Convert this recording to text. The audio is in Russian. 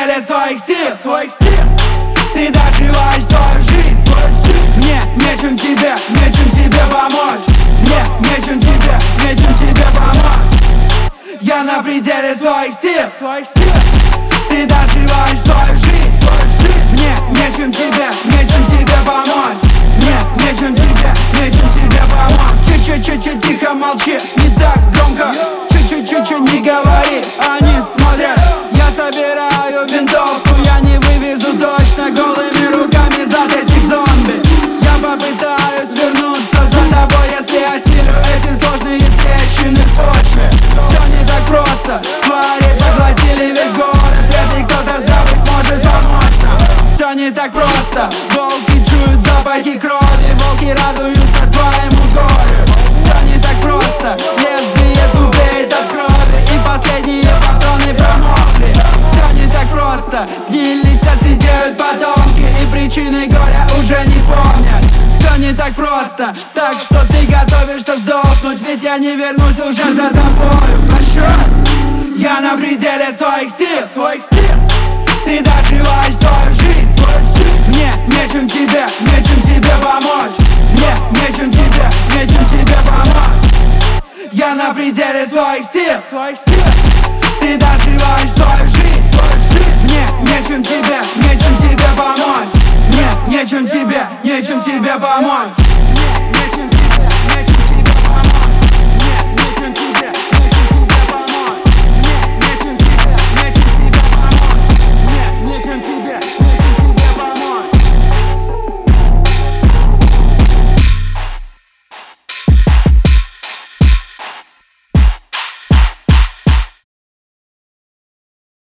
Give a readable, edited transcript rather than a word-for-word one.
пределе своих сил. Ты доживаешь свою жизнь. Мне нечем тебе помочь. Мне нечем тебе помочь. Я на пределе своих сил. Ты доживаешь свою жизнь. Мне нечем тебе помочь. Мне нечем тебе помочь. Чуть-чуть тихо молчи, не так громко. Чуть-чуть не говори, они смотрят. Я собираю винтовку, я не вывезу точно голыми руками зад этих зомби. Я попытаюсь вернуться за тобой, если осилю эти сложные трещины в почве. Все не так просто, твари поглотили весь город. Вряд ли кто-то здравый сможет помочь нам. Все не так просто, волки чуют запахи крови. Волки радуются твоему горю. Все не так просто, лезвие тупеет от крови. И последние патроны промокли. Все не так просто, дни летят, сидеют потомки. И причины горя уже не помнят. Все не так просто, так что ты готовишься сдохнуть. Ведь я не вернусь уже за тобою. Прощай, я на пределе своих сил. Ты доживаешь свою жизнь. Мне нечем тебе помочь. Мне нечем тебе помочь. Я на пределе своих сил. Ты доживаешь свою жизнь. Мне нечем тебе помочь. Мне нечем тебе помочь.